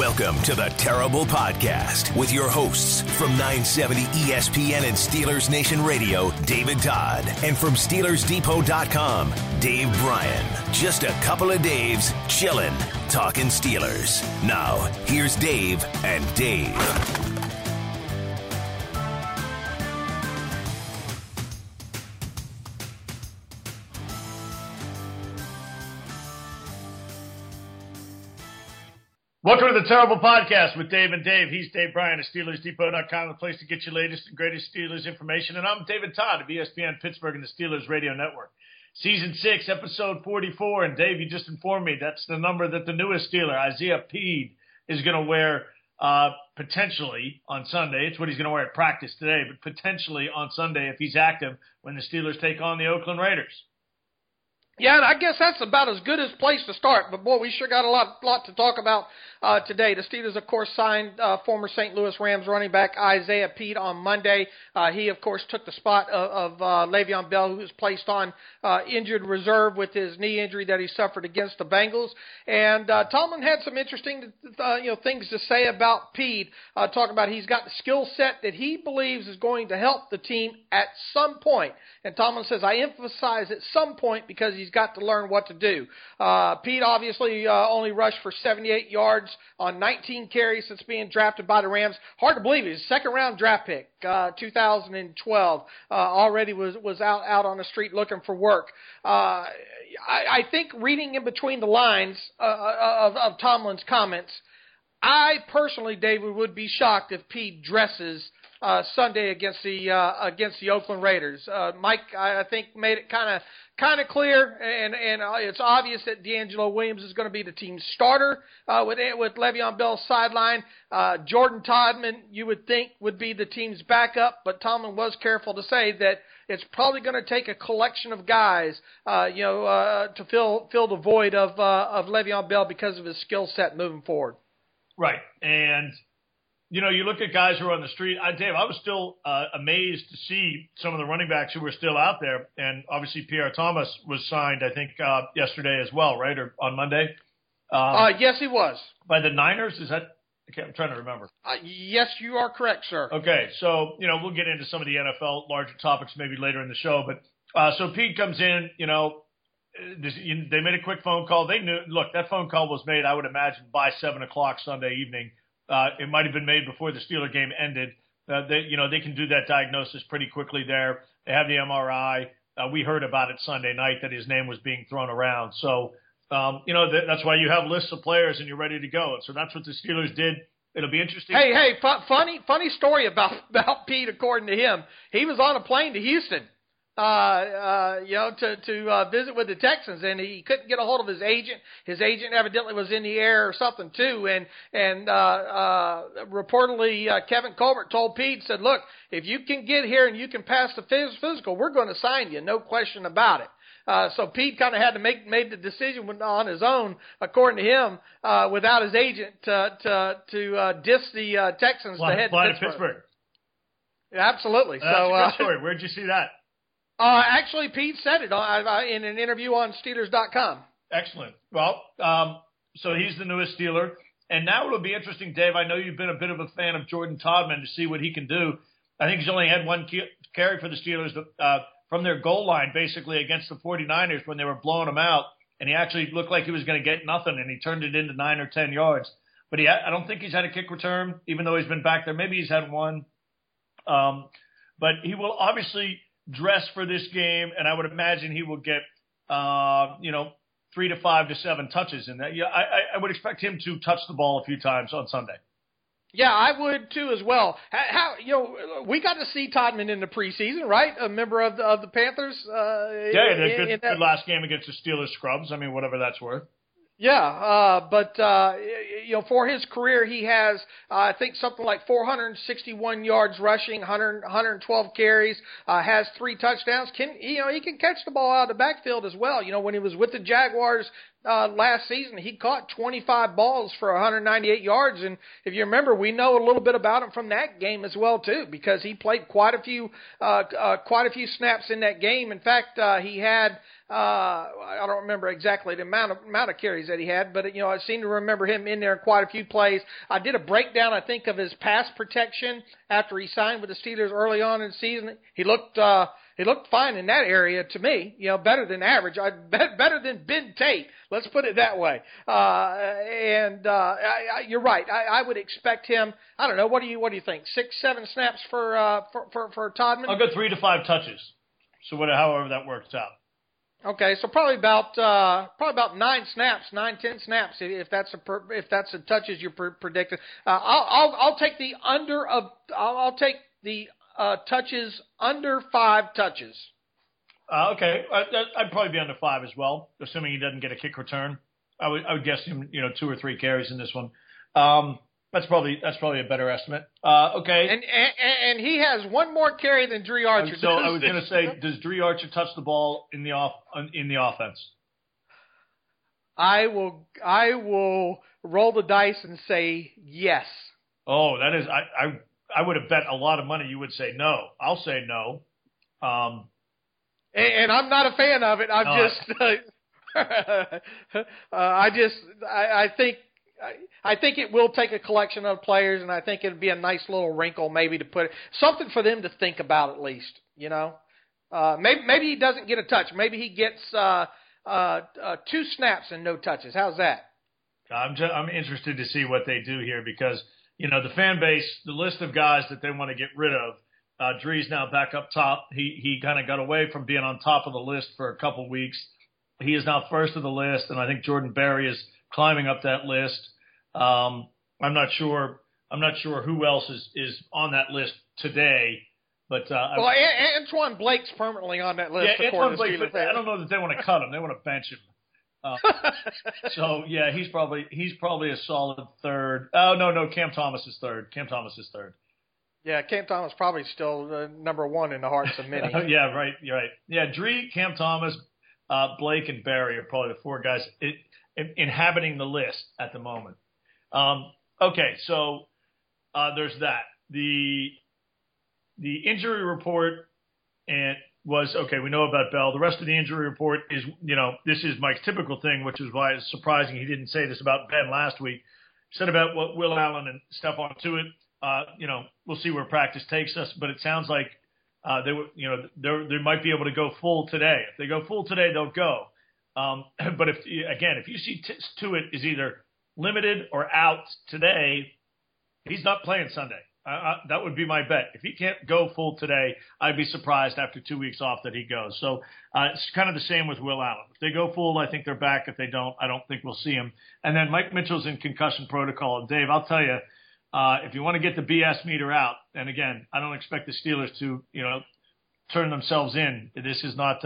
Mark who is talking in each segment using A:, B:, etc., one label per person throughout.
A: Welcome to the Terrible Podcast with your hosts from 970 ESPN and Steelers Nation Radio, David Todd, and from SteelersDepot.com, Dave Bryan. Just a couple of Daves chilling, talking Steelers. Now, here's Dave and Dave.
B: Welcome to the Terrible Podcast with Dave and Dave. He's Dave Bryan of SteelersDepot.com, the place to get your latest and greatest Steelers information. And I'm David Todd of ESPN Pittsburgh and the Steelers Radio Network. Season 6, episode 44. And Dave, you just informed me that's the number that the newest Steeler, Isaiah Pead, is going to wear potentially on Sunday. It's what he's going to wear at practice today, but potentially on Sunday if he's active when the Steelers take on the Oakland Raiders.
C: Yeah, and I guess that's about as good a place to start. But, boy, we sure got a lot to talk about today. The Steelers, of course, signed former St. Louis Rams running back Isaiah Pead on Monday. He, of course, took the spot of Le'Veon Bell, who was placed on injured reserve with his knee injury that he suffered against the Bengals. And Tomlin had some interesting things to say about Pead, talking about he's got the skill set that he believes is going to help the team at some point. And Tomlin says, I emphasize at some point because he's got to learn what to do. Pead obviously only rushed for 78 yards on 19 carries since being drafted by the Rams. Hard to believe he's a second-round draft pick, 2012. Already was out on the street looking for work. I think reading in between the lines of Tomlin's comments, I personally, David, would be shocked if Pead dresses Sunday against the Oakland Raiders. Mike, I think, made it kind of clear, and it's obvious that D'Angelo Williams is going to be the team's starter with Le'Veon Bell sideline. Jordan Todman, you would think, would be the team's backup, but Tomlin was careful to say that it's probably going to take a collection of guys, to fill the void of Le'Veon Bell because of his skill set moving forward.
B: Right, and you look at guys who are on the street. Dave, I was still amazed to see some of the running backs who were still out there. And obviously Pierre Thomas was signed, I think, yesterday as well, right? Or on Monday?
C: Yes, he was.
B: By the Niners? Is that – I'm trying to remember.
C: Yes, you are correct, sir.
B: Okay, so, we'll get into some of the NFL larger topics maybe later in the show. But so Pete comes in, they made a quick phone call. They knew – look, that phone call was made, I would imagine, by 7 o'clock Sunday evening. It might have been made before the Steeler game ended. They can do that diagnosis pretty quickly there. They have the MRI. We heard about it Sunday night that his name was being thrown around. So, that's why you have lists of players and you're ready to go. And so that's what the Steelers did. It'll be interesting.
C: Hey, funny story about Pete, according to him. He was on a plane to Houston. To visit with the Texans, and he couldn't get a hold of his agent. His agent evidently was in the air or something too, and reportedly Kevin Colbert told Pete, said, look, if you can get here and you can pass the physical, we're going to sign you, no question about it. So Pete kind of had to made the decision on his own, according to him, without his agent to diss the Texans to head to Pittsburgh.
B: Absolutely.
C: Absolutely.
B: That's a good story. Where'd you see that?
C: Actually, Pete said it in an interview on Steelers.com.
B: Excellent. Well, so he's the newest Steeler. And now it'll be interesting, Dave. I know you've been a bit of a fan of Jordan Todman to see what he can do. I think he's only had one carry for the Steelers from their goal line, basically, against the 49ers when they were blowing him out. And he actually looked like he was going to get nothing, and he turned it into 9 or 10 yards. But I don't think he's had a kick return, even though he's been back there. Maybe he's had one. But he will obviously – dress for this game, and I would imagine he will get, 3 to 5 to 7 touches in that. Yeah, I would expect him to touch the ball a few times on Sunday.
C: Yeah, I would too as well. We got to see Todman in the preseason, right? A member of the Panthers.
B: Good last game against the Steelers scrubs. I mean, whatever that's worth.
C: Yeah, but for his career, he has, I think, something like 461 yards rushing, 112 carries, has 3 touchdowns. He can catch the ball out of the backfield as well. When he was with the Jaguars last season, he caught 25 balls for 198 yards. And if you remember, we know a little bit about him from that game as well, too, because he played quite a few snaps in that game. In fact, he had, I don't remember exactly the amount of carries that he had, but I seem to remember him in there there in quite a few plays. I did a breakdown, I think, of his pass protection after he signed with the Steelers early on in the season. He looked fine in that area to me, better than average. Better than Ben Tate. Let's put it that way. You're right. I would expect him. I don't know. What do you think? 6-7 snaps for Todman?
B: I'll go 3 to 5 touches. So however that works out.
C: Okay, so probably about 9 snaps, 9-10 snaps if that's the touches you're predicting. I'll take the under of. I'll take the touches under 5 touches.
B: Okay, I'd probably be under 5 as well, assuming he doesn't get a kick return. I would guess him, 2 or 3 carries in this one. That's probably a better estimate. Okay,
C: and he has one more carry than Dre Archer.
B: So I was going to say, does Dre Archer touch the ball in the offense?
C: I will roll the dice and say yes.
B: Oh, that is I would have bet a lot of money you would say no. I'll say no.
C: And I'm not a fan of it. I think it will take a collection of players, and I think it'd be a nice little wrinkle maybe to put something for them to think about at least. Maybe he doesn't get a touch. Maybe he gets 2 snaps and no touches. How's that?
B: I'm interested to see what they do here because the fan base, the list of guys that they want to get rid of. Dre's now back up top. He kind of got away from being on top of the list for a couple weeks. He is now first of the list, and I think Jordan Berry is climbing up that list. I'm not sure who else is on that list today, but
C: Antoine Blake's permanently on that list.
B: Yeah, Antoine Blake. I don't know that they want to cut him; they want to bench him. So yeah, he's probably a solid third. Oh no, Cam Thomas is third.
C: Yeah, Cam Thomas probably still number 1 in the hearts of many.
B: Yeah, right. You're right. Yeah, Dre, Cam Thomas, Blake, and Barry are probably the 4 guys inhabiting the list at the moment. Okay, so there's that. The injury report was okay. We know about Bell. The rest of the injury report is, this is Mike's typical thing, which is why it's surprising he didn't say this about Ben last week. He said about what Will Allen and Stephon Tuitt. We'll see where practice takes us, but it sounds like they might be able to go full today. If they go full today, they'll go. But if you see Tuitt is either limited or out today, he's not playing Sunday. That would be my bet. If he can't go full today, I'd be surprised after 2 weeks off that he goes. So it's kind of the same with Will Allen. If they go full, I think they're back. If they don't, I don't think we'll see him. And then Mike Mitchell's in concussion protocol. And Dave, I'll tell you, if you want to get the BS meter out, and again, I don't expect the Steelers to, turn themselves in. This is not,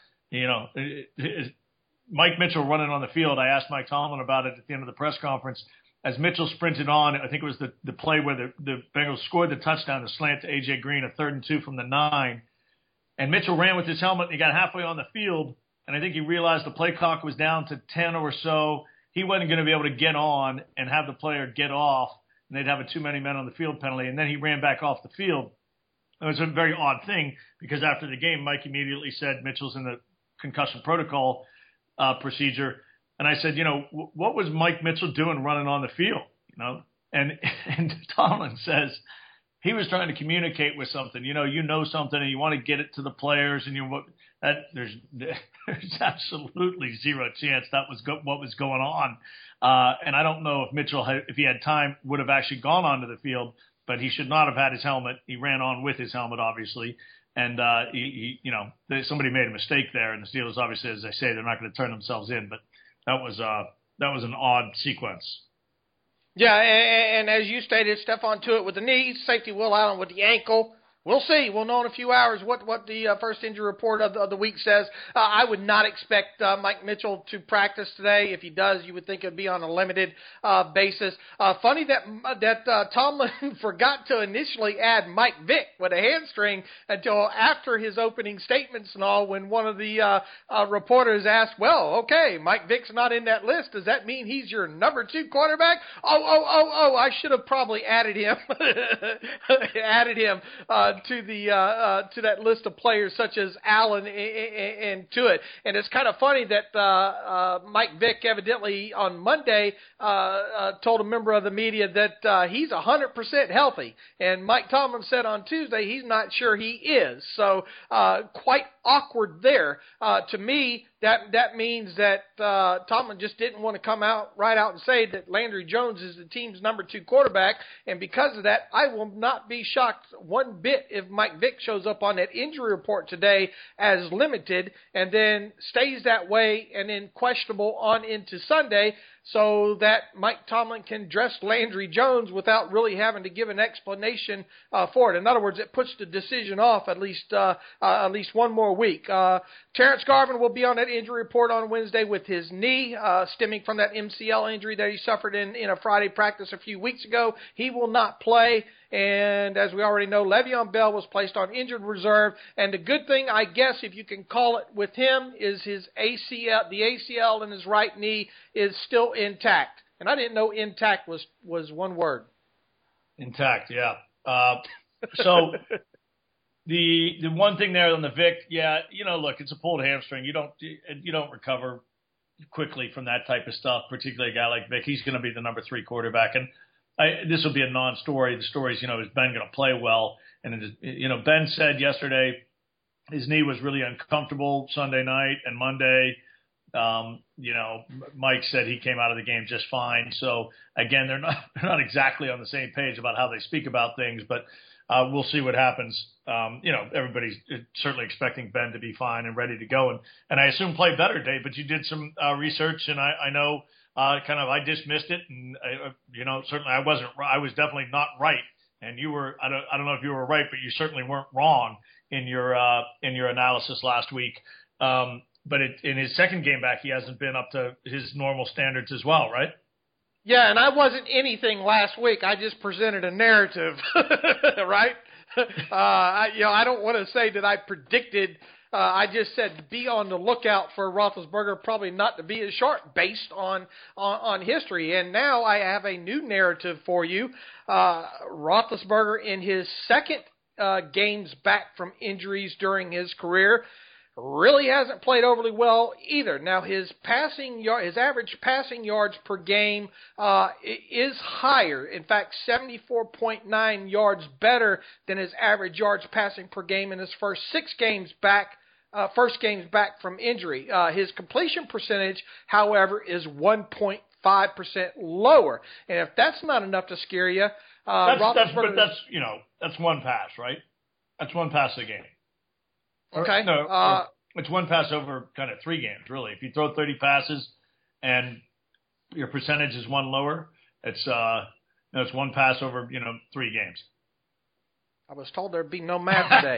B: Mike Mitchell running on the field. I asked Mike Tomlin about it at the end of the press conference. As Mitchell sprinted on, I think it was the play where the Bengals scored the touchdown, the slant to A.J. Green, a 3rd and 2 from the 9. And Mitchell ran with his helmet, and he got halfway on the field, and I think he realized the play clock was down to 10 or so. He wasn't going to be able to get on and have the player get off, and they'd have a too many men on the field penalty, and then he ran back off the field. It was a very odd thing because after the game, Mike immediately said Mitchell's in the concussion protocol procedure. And I said, what was Mike Mitchell doing running on the field? And Tomlin says he was trying to communicate with something. You know something, and you want to get it to the players, and there's absolutely zero chance that was what was going on. And I don't know if Mitchell, if he had time, would have actually gone onto the field, but he should not have had his helmet. He ran on with his helmet, obviously. And, somebody made a mistake there, and the Steelers, obviously, as I say, they're not going to turn themselves in. But that was an odd sequence.
C: Yeah, and as you stated, Stephon Tuitt with the knee, safety Will Allen with the ankle. We'll see. We'll know in a few hours what the first injury report of the week says. I would not expect Mike Mitchell to practice today. If he does, you would think it would be on a limited basis. Funny that Tomlin forgot to initially add Mike Vick with a hamstring until after his opening statements and all, when one of the reporters asked, well, okay, Mike Vick's not in that list. Does that mean he's your number 2 quarterback? Oh, I should have probably added him to that list of players such as Allen and to it. And it's kind of funny that Mike Vick evidently on Monday told a member of the media that he's 100% healthy, and Mike Tomlin said on Tuesday he's not sure he is. So quite awkward there. To me, that means that Tomlin just didn't want to come out and say that Landry Jones is the team's number 2 quarterback, and because of that, I will not be shocked one bit if Mike Vick shows up on that injury report today as limited and then stays that way and then questionable on into Sunday, so that Mike Tomlin can dress Landry Jones without really having to give an explanation for it. In other words, it puts the decision off at least one more week. Terrence Garvin will be on that injury report on Wednesday with his knee stemming from that MCL injury that he suffered in a Friday practice a few weeks ago. He will not play. And as we already know, Le'Veon Bell was placed on injured reserve. And the good thing, I guess, if you can call it with him, is his ACL, the ACL in his right knee is still intact. And I didn't know intact was one word.
B: Intact, yeah. So the one thing there on the Vic, look, it's a pulled hamstring. You don't recover quickly from that type of stuff, particularly a guy like Vic. He's going to be the number 3 quarterback. And this will be a non-story. The story is, is Ben going to play well? And, Ben said yesterday his knee was really uncomfortable Sunday night and Monday. Mike said he came out of the game just fine. So, again, they're not exactly on the same page about how they speak about things, but we'll see what happens. Everybody's certainly expecting Ben to be fine and ready to go. And I assume play better, Dave, but you did some research, and I know – I dismissed it, and certainly I was definitely not right, and you were. I don't know if you were right, but you certainly weren't wrong in your analysis last week. But in his second game back, he hasn't been up to his normal standards as well, right?
C: Yeah, and I wasn't anything last week. I just presented a narrative, right? I don't want to say that I predicted. I just said be on the lookout for Roethlisberger probably not to be as sharp based on history. And now I have a new narrative for you. Roethlisberger in his second games back from injuries during his career really hasn't played overly well either. Now his average passing yards per game is higher. In fact, 74.9 yards better than his average yards passing per game in his first games back from injury. His completion percentage, however, is 1.5% lower. And if that's not enough to scare you,
B: that's one pass, right? That's one pass a game.
C: Okay.
B: It's one pass over kind of 3 games, really. If you throw 30 passes and your percentage is one lower, it's one pass over 3 games.
C: I was told there'd be no math today.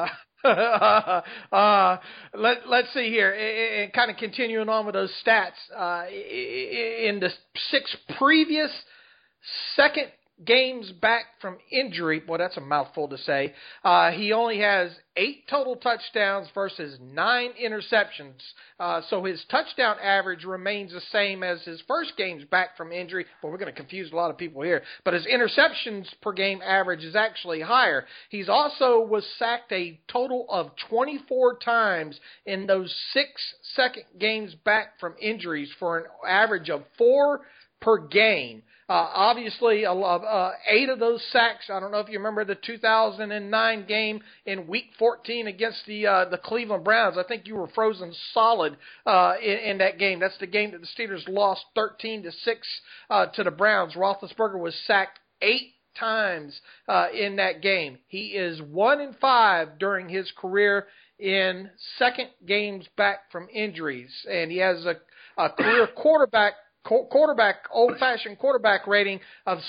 C: Let's see here, and kind of continuing on with those stats. In the 6 previous second games back from injury, boy, that's a mouthful to say. He only has 8 total touchdowns versus 9 interceptions. So his touchdown average remains the same as his first games back from injury. Well, we're going to confuse a lot of people here. But his interceptions per game average is actually higher. He's also was sacked a total of 24 times in those 6 second games back from injuries for an average of 4 per game. Obviously, 8 of those sacks, I don't know if you remember the 2009 game in Week 14 against the Cleveland Browns. I think you were frozen solid in that game. That's the game that the Steelers lost 13-6 to the Browns. Roethlisberger was sacked 8 times in that game. He is 1-5 during his career in second games back from injuries, and he has a career quarterback, old-fashioned quarterback rating of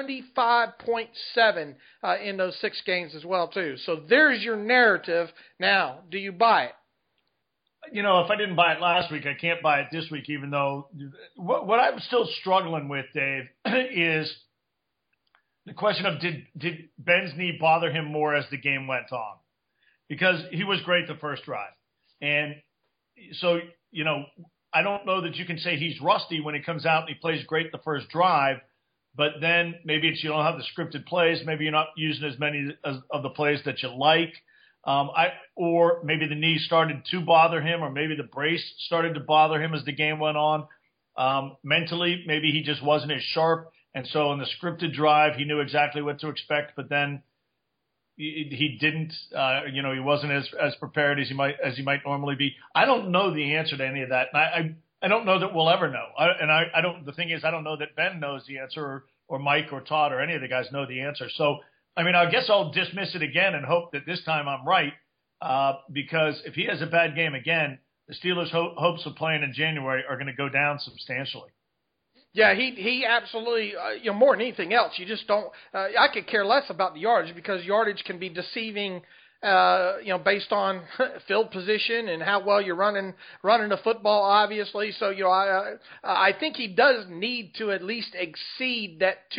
C: 75.7 in those 6 games as well, too. So there's your narrative. Now, do you buy it?
B: If I didn't buy it last week, I can't buy it this week, even though what I'm still struggling with, Dave, is the question of did Ben's knee bother him more as the game went on? Because he was great the first drive. And so, I don't know that you can say he's rusty when he comes out and he plays great the first drive, but then maybe it's you don't have the scripted plays. Maybe you're not using as many of the plays that you like. Or maybe the knee started to bother him, or maybe the brace started to bother him as the game went on. Mentally, maybe he just wasn't as sharp. And so in the scripted drive, he knew exactly what to expect, but then he didn't, he wasn't as prepared as he might normally be. I don't know the answer to any of that. And I don't know that we'll ever know. The thing is, I don't know that Ben knows the answer or Mike or Todd or any of the guys know the answer. So, I mean, I guess I'll dismiss it again and hope that this time I'm right, because if he has a bad game again, the Steelers' hopes of playing in January are going to go down substantially.
C: Yeah, he absolutely, more than anything else, you just don't, I could care less about the yardage because yardage can be deceiving, based on field position and how well you're running the football, obviously. So, I think he does need to at least exceed that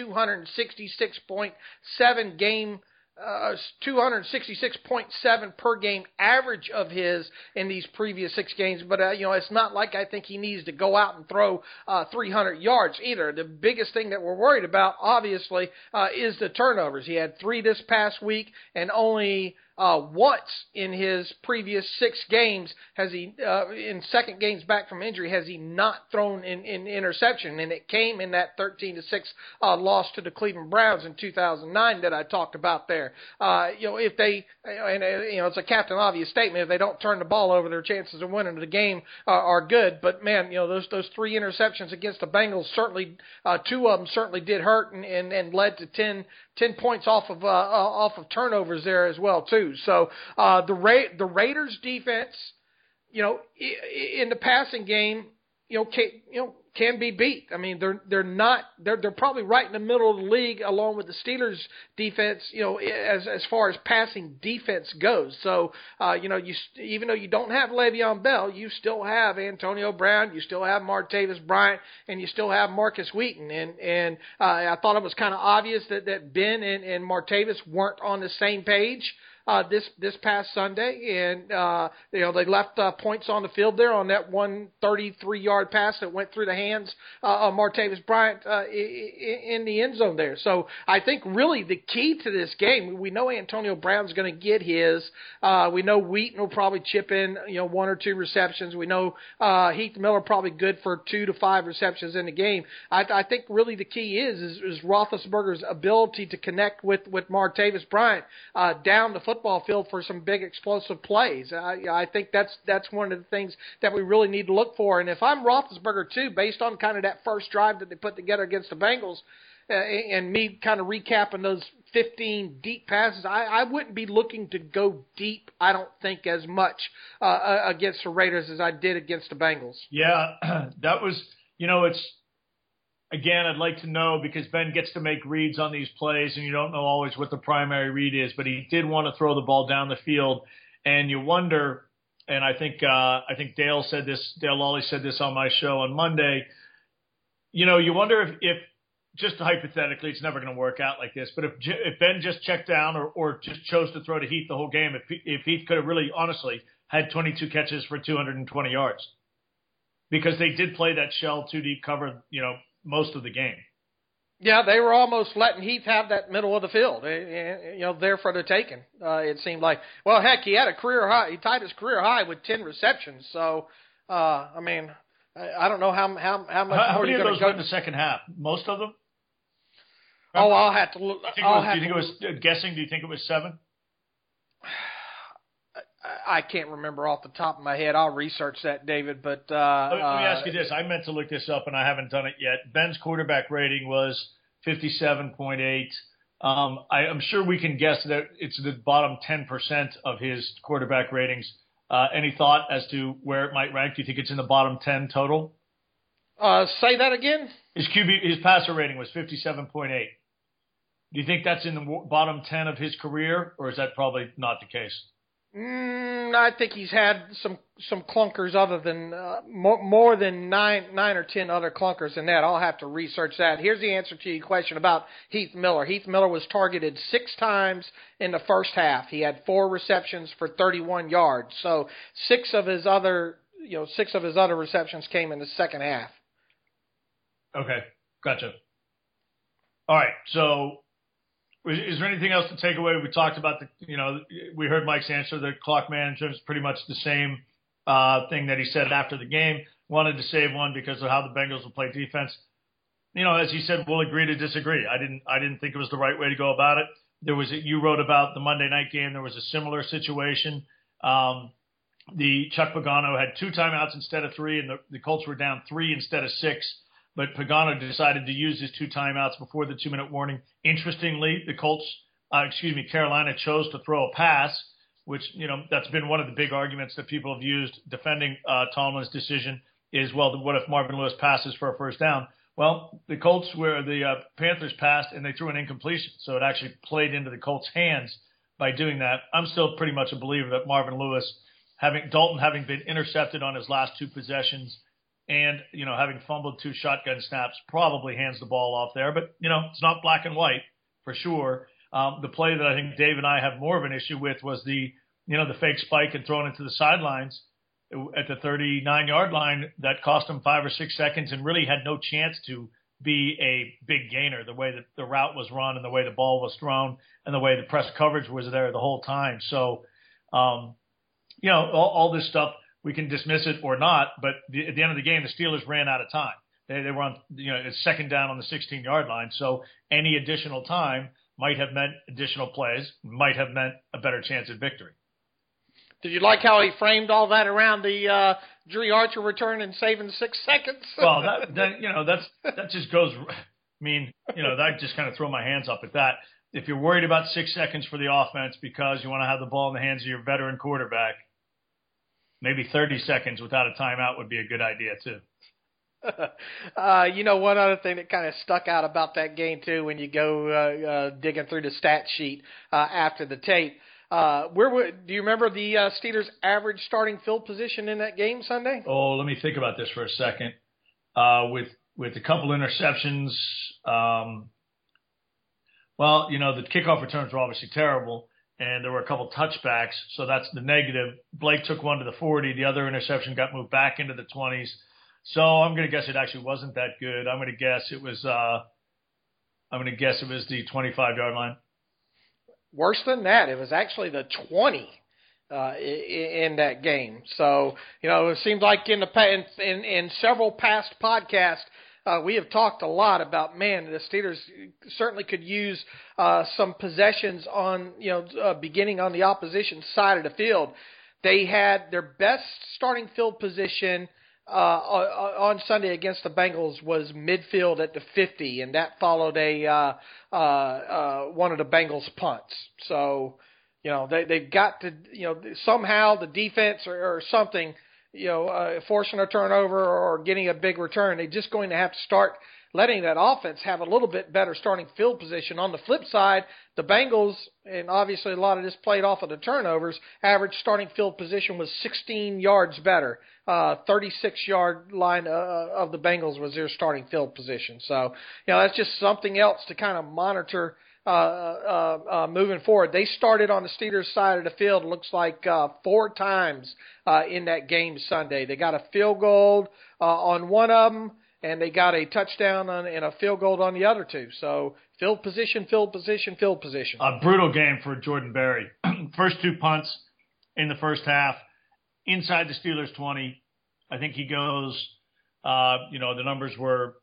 C: 266.7 game 266.7 per game average of his in these previous 6 games. But, it's not like I think he needs to go out and throw 300 yards either. The biggest thing that we're worried about, obviously, is the turnovers. He had 3 this past week, and only once in his previous 6 games has he, in second games back from injury, has he not thrown in interception, and it came in that 13-6 loss to the Cleveland Browns in 2009 that I talked about there. If they, it's a Captain Obvious statement, if they don't turn the ball over, their chances of winning the game are good. But man, those 3 interceptions against the Bengals certainly, 2 of them certainly did hurt and led to 10 points off of turnovers there as well too. So the Raiders defense, in the passing game, can be beat. I mean, they're probably right in the middle of the league along with the Steelers defense, as far as passing defense goes. So, even though you don't have Le'Veon Bell, you still have Antonio Brown, you still have Martavis Bryant, and you still have Marcus Wheaton. And I thought it was kind of obvious that Ben and Martavis weren't on the same page this past Sunday, and they left points on the field there on that 133-yard pass that went through the hands of Martavis Bryant in the end zone there. So I think really the key to this game, we know Antonio Brown's going to get his. We know Wheaton will probably chip in 1 or 2 receptions. We know Heath Miller probably good for 2 to 5 receptions in the game. I think really the key is Roethlisberger's ability to connect with Martavis Bryant down the football field for some big explosive plays. I think that's one of the things that we really need to look for. And if I'm Roethlisberger too, based on kind of that first drive that they put together against the Bengals, and me kind of recapping those 15 deep passes, I wouldn't be looking to go deep, I don't think, as much against the Raiders as I did against the Bengals.
B: Yeah, that was, it's, again, I'd like to know, because Ben gets to make reads on these plays, and you don't know always what the primary read is, but he did want to throw the ball down the field, and you wonder, and I think Dale Lawley said this on my show on Monday, you wonder if just hypothetically, it's never going to work out like this, but if Ben just checked down or just chose to throw to Heath the whole game, if Heath could have really, honestly, had 22 catches for 220 yards, because they did play that shell 2-deep cover, most of the game.
C: Yeah, they were almost letting Heath have that middle of the field, there for the taking. It seemed like, well, heck, he had a career high. He tied his career high with 10 receptions. So, I don't know how much more
B: many of those went in the second half. Most of them.
C: Oh, I'll have to look.
B: Do you think it was 7?
C: I can't remember off the top of my head. I'll research that, David. But
B: let me ask you this. I meant to look this up, and I haven't done it yet. Ben's quarterback rating was 57.8. I'm sure we can guess that it's the bottom 10% of his quarterback ratings. Any thought as to where it might rank? Do you think it's in the bottom 10 total?
C: Say that again?
B: His passer rating was 57.8. Do you think that's in the bottom 10 of his career, or is that probably not the case?
C: I think he's had some clunkers other than more than 9 or 10 other clunkers than that. I'll have to research that. Here's the answer to your question about Heath Miller. Heath Miller was targeted 6 times in the first half. He had 4 receptions for 31 yards. So 6 of his other receptions came in the second half.
B: Okay, gotcha. All right. So is there anything else to take away? We talked about we heard Mike's answer. The clock management is pretty much the same thing that he said after the game. Wanted to save one because of how the Bengals will play defense. As he said, we'll agree to disagree. I didn't think it was the right way to go about it. You wrote about the Monday night game. There was a similar situation. The Chuck Pagano had 2 timeouts instead of 3, and the Colts were down 3 instead of 6. But Pagano decided to use his 2 timeouts before the 2-minute warning. Interestingly, Carolina chose to throw a pass, which, that's been one of the big arguments that people have used defending Tomlin's decision is, well, what if Marvin Lewis passes for a first down? Well, the Panthers passed and they threw an incompletion. So it actually played into the Colts' hands by doing that. I'm still pretty much a believer that Marvin Lewis, Dalton having been intercepted on his last 2 possessions and, having fumbled 2 shotgun snaps, probably hands the ball off there. But, it's not black and white for sure. The play that I think Dave and I have more of an issue with was the fake spike and thrown into the sidelines at the 39-yard line that cost him 5 or 6 seconds and really had no chance to be a big gainer, the way that the route was run and the way the ball was thrown and the way the press coverage was there the whole time. So, all this stuff, we can dismiss it or not, but at the end of the game, the Steelers ran out of time. They were on, it's second down on the 16-yard line. So any additional time might have meant additional plays, might have meant a better chance at victory.
C: Did you like how he framed all that around the Jerry Archer return and saving 6 seconds?
B: Well, that just goes. I just kind of throw my hands up at that. If you're worried about 6 seconds for the offense because you want to have the ball in the hands of your veteran quarterback, maybe 30 seconds without a timeout would be a good idea too.
C: One other thing that kind of stuck out about that game too, when you go digging through the stat sheet after the tape. Do you remember the Steelers' average starting field position in that game Sunday?
B: Oh, let me think about this for a second. With a couple interceptions, the kickoff returns were obviously terrible, and there were a couple touchbacks, so that's the negative. Blake took one to the 40. The other interception got moved back into the 20s. So I'm going to guess it actually wasn't that good. I'm going to guess it was the 25-yard line.
C: Worse than that, it was actually the 20 in that game. So, it seems like in several past podcasts, we have talked a lot about, the Steelers certainly could use some possessions on, beginning on the opposition side of the field. They had their best starting field position on Sunday against the Bengals was midfield at the 50, and that followed one of the Bengals punts. So, they've got to, somehow the defense or something, forcing a turnover or getting a big return. They're just going to have to start letting that offense have a little bit better starting field position. On the flip side, the Bengals, and obviously a lot of this played off of the turnovers, average starting field position was 16 yards better. 36-yard line of the Bengals was their starting field position. So, that's just something else to kind of monitor moving forward. They started on the Steelers side of the field, looks like 4 times in that game Sunday. They got a field goal on one of them, and they got a touchdown and a field goal on the other 2. So field position, field position, field position.
B: A brutal game for Jordan Berry. First 2 punts in the first half inside the Steelers 20. I think he goes, the numbers were,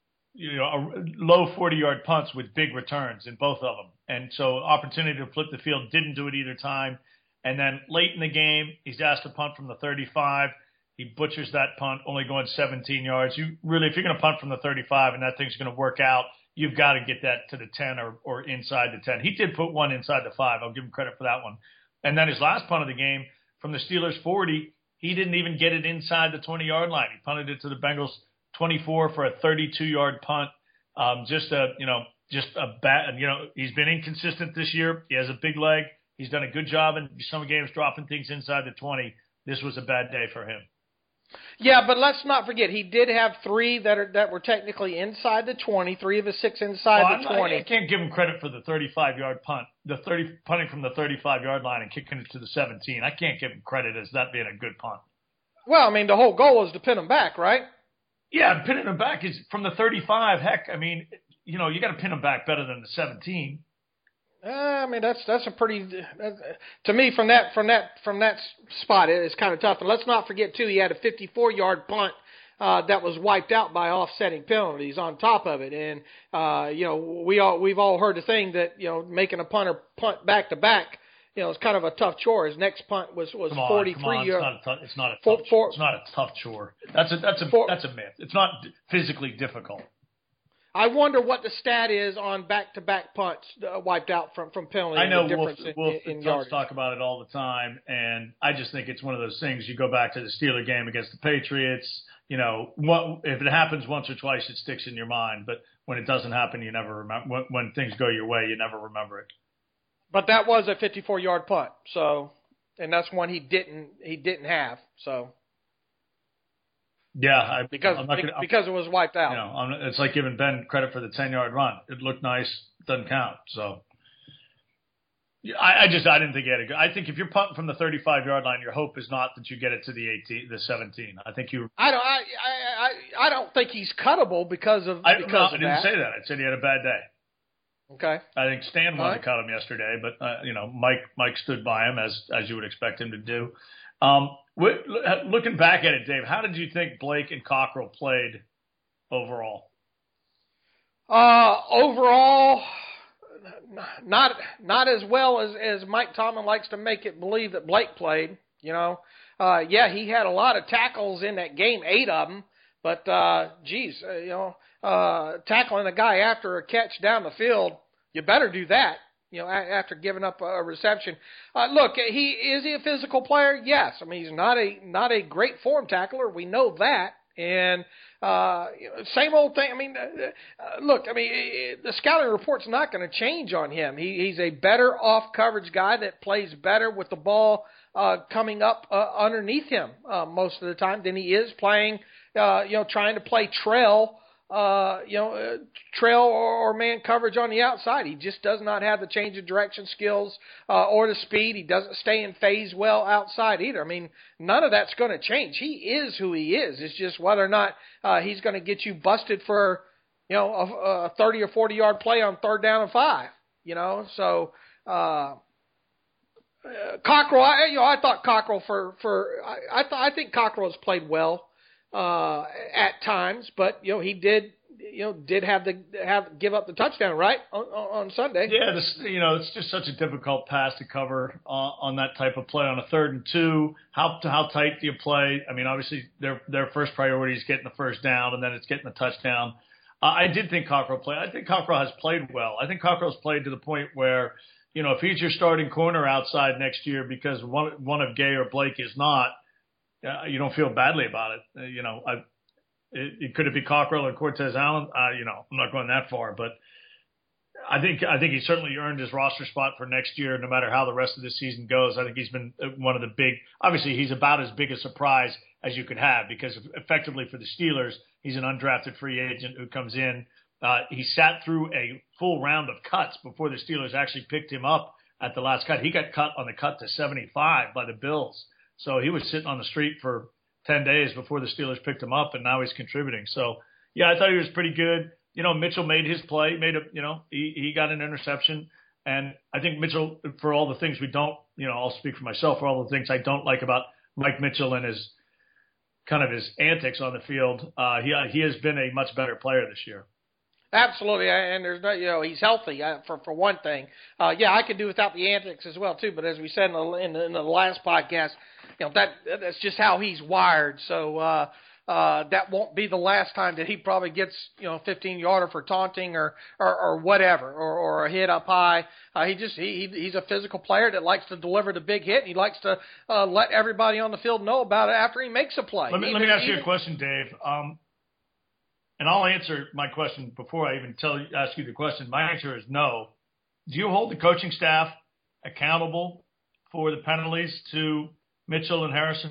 B: low 40-yard punts with big returns in both of them. And so opportunity to flip the field, didn't do it either time. And then late in the game, he's asked to punt from the 35. He butchers that punt, only going 17 yards. If you're going to punt from the 35 and that thing's going to work out, you've got to get that to the 10 or inside the 10. He did put one inside the 5. I'll give him credit for that one. And then his last punt of the game from the Steelers 40, he didn't even get it inside the 20-yard line. He punted it to the Bengals 24 for a 32-yard punt. He's been inconsistent this year. He has a big leg. He's done a good job in some games dropping things inside the 20. This was a bad day for him.
C: Yeah, but let's not forget, he did have 3 that were technically inside the 20, 3 of his 6 inside the 20.
B: I can't give him credit for the 35-yard punt, punting from the 35-yard line and kicking it to the 17. I can't give him credit as that being a good punt.
C: Well, the whole goal was to pin him back, right?
B: Yeah, pinning him back is from the 35. Heck, you got to pin them back better than the 17.
C: I mean, that's a pretty to me from that spot. It's kind of tough. And let's not forget too, he had a 54-yard punt that was wiped out by offsetting penalties on top of it. And we've all heard the thing that making a punter punt back to back, it's kind of a tough chore. His next punt was 43 yards.
B: It's not a tough chore. That's a myth. It's not physically difficult.
C: I wonder what the stat is on back-to-back punts wiped out from penalty.
B: I know
C: Wolf
B: and talk about it all the time, and I just think it's one of those things. You go back to the Steeler game against the Patriots. If it happens once or twice, it sticks in your mind. But when it doesn't happen, you never remember. When things go your way, you never remember it.
C: But that was a 54-yard punt, and that's one he didn't have. So.
B: Yeah,
C: because it was wiped out.
B: It's like giving Ben credit for the 10-yard run. It looked nice, doesn't count. So, I didn't think he had a good. I think if you're punting from the 35-yard line, your hope is not that you get it to the 18, the 17. I think you.
C: I don't think he's cuttable because of. I didn't
B: say that. I said he had a bad day.
C: Okay.
B: I think Stan wanted to cut him yesterday, but Mike stood by him as you would expect him to do. Looking back at it, Dave, how did you think Blake and Cockrell played overall?
C: Overall, not as well as Mike Tomlin likes to make it believe that Blake played. He had a lot of tackles in that game, 8 of them. But tackling a guy after a catch down the field, you better do that. After giving up a reception. Look, is he a physical player? Yes. I mean, he's not a great form tackler. We know that. And same old thing. I mean, the scouting report's not going to change on him. He's a better off coverage guy that plays better with the ball coming up underneath him most of the time than he is playing, trying to play trail. Trail or man coverage on the outside. He just does not have the change of direction skills or the speed. He doesn't stay in phase well outside either. I mean, none of that's going to change. He is who he is. It's just whether or not he's going to get you busted for, a 30 or 40-yard play on 3rd down and 5. So Cockrell. I thought Cockrell I think Cockrell has played well. At times, but he did have give up the touchdown right on Sunday.
B: Yeah, it's just such a difficult pass to cover on that type of play on a 3rd and 2. How tight do you play? I mean, obviously their first priority is getting the first down, and then it's getting the touchdown. I did think Cockrell played. I think Cockrell has played well. I think Cockrell's played to the point where if he's your starting corner outside next year because one of Gay or Blake is not. You don't feel badly about it. It could it be Cockrell or Cortez Allen? I'm not going that far, but I think he certainly earned his roster spot for next year, no matter how the rest of the season goes. I think he's been one of the big. Obviously, he's about as big a surprise as you could have because effectively for the Steelers, he's an undrafted free agent who comes in. He sat through a full round of cuts before the Steelers actually picked him up at the last cut. He got cut on the cut to 75 by the Bills. So he was sitting on the street for 10 days before the Steelers picked him up, and now he's contributing. So, yeah, I thought he was pretty good. Mitchell made his play, he got an interception. And I think Mitchell, for all the things we don't, I'll speak for myself, for all the things I don't like about Mike Mitchell and his antics on the field, he has been a much better player this year.
C: Absolutely, and there's no, he's healthy for one thing. I could do without the antics as well too. But as we said in the last podcast, that's just how he's wired. So that won't be the last time that he probably gets 15-yarder for taunting or whatever or a hit up high. He's a physical player that likes to deliver the big hit. And he likes to let everybody on the field know about it after he makes a play.
B: Let me ask you a question, Dave. And I'll answer my question before I even ask you the question. My answer is no. Do you hold the coaching staff accountable for the penalties to Mitchell and Harrison?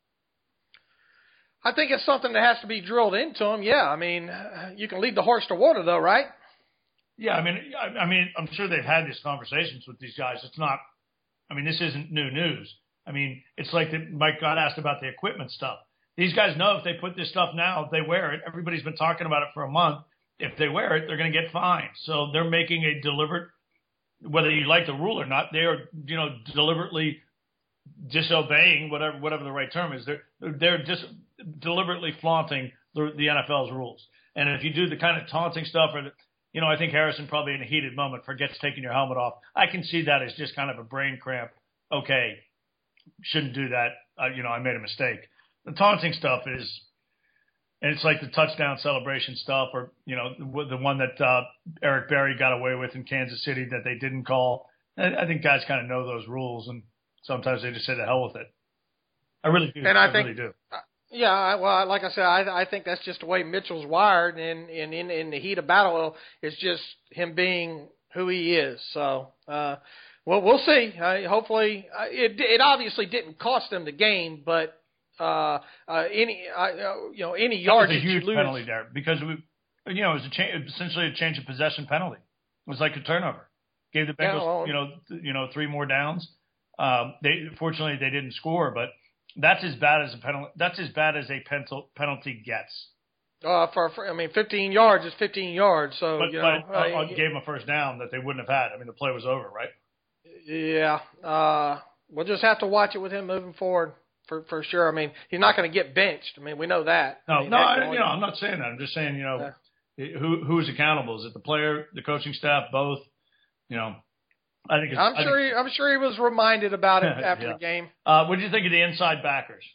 C: I think it's something that has to be drilled into them. Yeah, I mean, you can lead the horse to water, though, right?
B: Yeah, I mean, I'm sure they've had these conversations with these guys. It's not. I mean, this isn't new news. I mean, it's like Mike got asked about the equipment stuff. These guys know if they put this stuff now, they wear it. Everybody's been talking about it for a month. if they wear it, they're going to get fined. So they're making a deliberate, whether you like the rule or not, they are, deliberately disobeying whatever the right term is. They're just deliberately flaunting the NFL's rules. And if you do the kind of taunting stuff, or I think Harrison probably in a heated moment forgets taking your helmet off. I can see that as just kind of a brain cramp. Okay, shouldn't do that. I made a mistake. The taunting stuff is, and it's like the touchdown celebration stuff, or the one that Eric Berry got away with in Kansas City that they didn't call. I think guys kind of know those rules, and sometimes they just say the hell with it. I really do.
C: And I think,
B: really do.
C: Yeah, well, like I said, I think that's just the way Mitchell's wired, and in the heat of battle, it's just him being who he is. So, well, we'll see. Hopefully, it obviously didn't cost them the game, but any yardage
B: was a huge
C: you lose.
B: penalty there because it was essentially a change of possession penalty. It was like a turnover. Gave the Bengals 3 more downs. Fortunately they didn't score, but that's as bad as a penalty. That's as bad as a penalty gets.
C: 15 yards is 15 yards. So
B: but gave them a first down that they wouldn't have had. I mean, the play was over, right?
C: Yeah. We'll just have to watch it with him moving forward for sure. I mean, he's not going to get benched. I mean, we know that.
B: I'm not saying that. I'm just saying, who's accountable? Is it the player, the coaching staff, both? I think
C: I'm sure he was reminded about it after the game.
B: What did you think of the inside backers?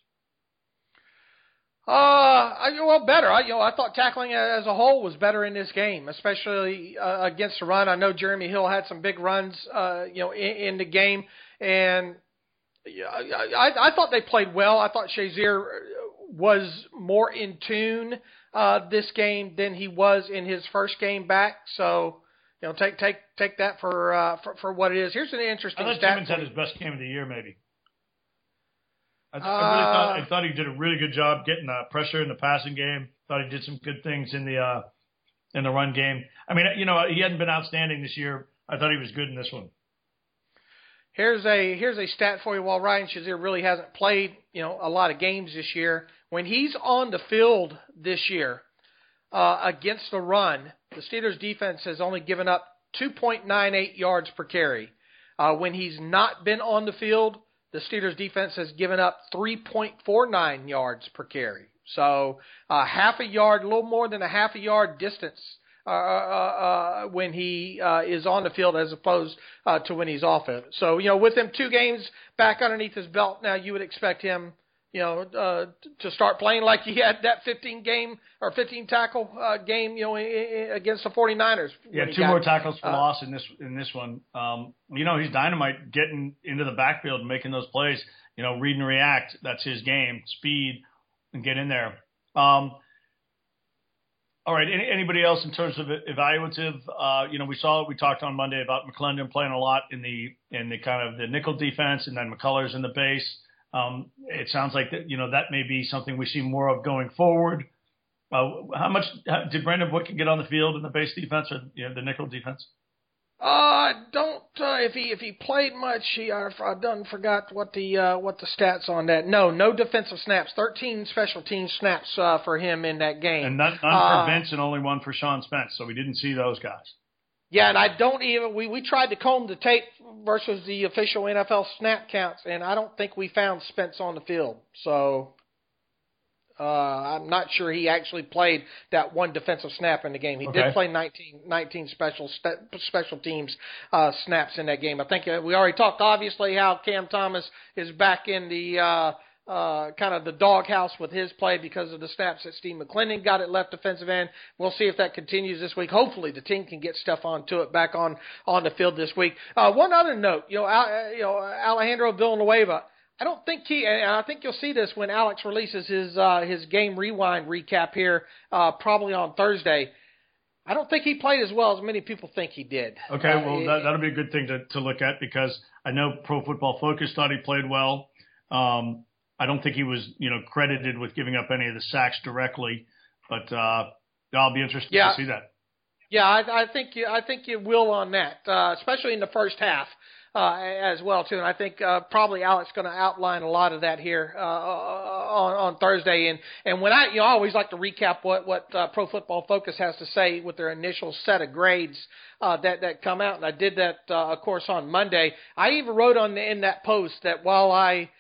C: Better. I thought tackling as a whole was better in this game, especially against the run. I know Jeremy Hill had some big runs, in the game, and I thought they played well. I thought Shazier was more in tune this game than he was in his first game back. So. Take that for what it is. Here's an interesting stat.
B: Timmons had his best game of the year, maybe. I thought he did a really good job getting pressure in the passing game. Thought he did some good things in the run game. I mean, he hadn't been outstanding this year. I thought he was good in this one.
C: Here's a stat for you. While Ryan Shazier really hasn't played, a lot of games this year, when he's on the field this year against the run, the Steelers defense has only given up 2.98 yards per carry. When he's not been on the field, the Steelers defense has given up 3.49 yards per carry. So half a yard, a little more than a half a yard distance when he is on the field as opposed to when he's off it. So, with him 2 games back underneath his belt now, you would expect him to start playing like he had that 15 tackle game, against the 49ers.
B: Yeah, 2 more tackles for loss in this one. He's dynamite getting into the backfield and making those plays. Read and react. That's his game. Speed and get in there. All right. Anybody else in terms of evaluative? We talked on Monday about McClendon playing a lot in the kind of the nickel defense, and then McCullers in the base. It sounds like that may be something we see more of going forward. How much did Brandon Boykin get on the field in the base defense or the nickel defense?
C: If he played much, I done forgot what the stats on that. No defensive snaps. 13 special team snaps for him in that game,
B: and none for Vince, and only 1 for Sean Spence. So we didn't see those guys.
C: Yeah, and I don't even we tried to comb the tape versus the official NFL snap counts, and I don't think we found Spence on the field. So I'm not sure he actually played that 1 defensive snap in the game. He did play 19 special teams snaps in that game. I think we already talked, obviously, how Cam Thomas is back in the kind of the doghouse with his play because of the snaps that Steve McClendon got at left defensive end. We'll see if that continues this week. Hopefully the team can get Stephon Tuitt back on the field this week. One other note, Alejandro Villanueva, I don't think and I think you'll see this when Alex releases his game rewind recap here, probably on Thursday. I don't think he played as well as many people think he did.
B: Okay, well, that'll be a good thing to look at because I know Pro Football Focus thought he played well. I don't think he was, credited with giving up any of the sacks directly, but I'll be interested to see that.
C: Yeah, I think you will on that, especially in the first half. as well too. And I think probably Alex going to outline a lot of that here on Thursday. And when I always like to recap what Pro Football Focus has to say with their initial set of grades that come out, and I did that of course on Monday. I even wrote in that post that while I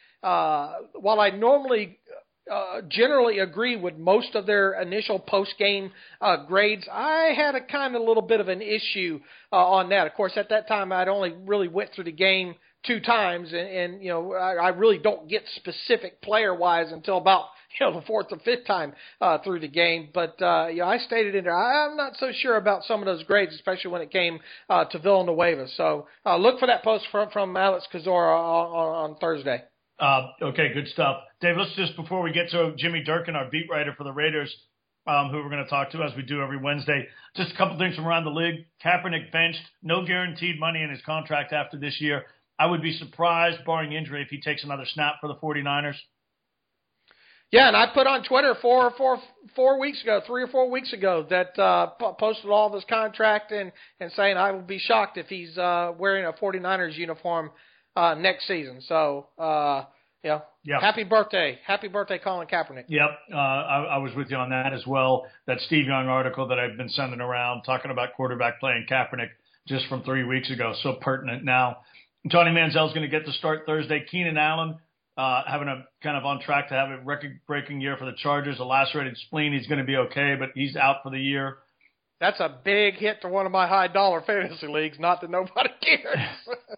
C: normally generally agree with most of their initial post-game grades, I had a kind of little bit of an issue on that. Of course, at that time, I'd only really went through the game 2 times, and I really don't get specific player-wise until about the 4th or 5th time through the game. But I stated in there, I'm not so sure about some of those grades, especially when it came to Villanueva. So look for that post from Alex Kozora on Thursday.
B: Okay, good stuff. Dave, let's just, before we get to Jimmy Durkin, our beat writer for the Raiders, who we're going to talk to as we do every Wednesday, just a couple things from around the league. Kaepernick benched, no guaranteed money in his contract after this year. I would be surprised, barring injury, if he takes another snap for the 49ers.
C: Yeah, and I put on Twitter 3 or 4 weeks ago, that posted all of his contract and saying I will be shocked if he's wearing a 49ers uniform next season. So,
B: Yep.
C: Happy birthday, Colin Kaepernick.
B: Yep, I was with you on that as well. That Steve Young article that I've been sending around talking about quarterback playing Kaepernick just from 3 weeks ago, so pertinent now. Johnny Manziel's going to get the start Thursday. Keenan Allen having a kind of on track to have a record-breaking year for the Chargers. A lacerated spleen, he's going to be okay, but he's out for the year.
C: That's a big hit to one of my high-dollar fantasy leagues, not that nobody cares.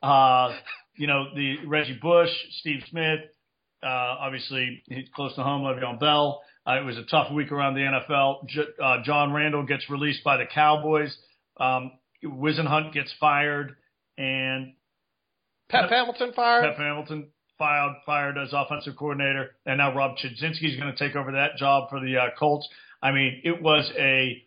B: The Reggie Bush, Steve Smith, obviously he's close to home, Le'Veon Bell. It was a tough week around the NFL. John Randall gets released by the Cowboys. Wisenhunt gets fired. And
C: Pep Hamilton fired.
B: Pep Hamilton fired as offensive coordinator. And now Rob Chudzinski is going to take over that job for the Colts. I mean, it was a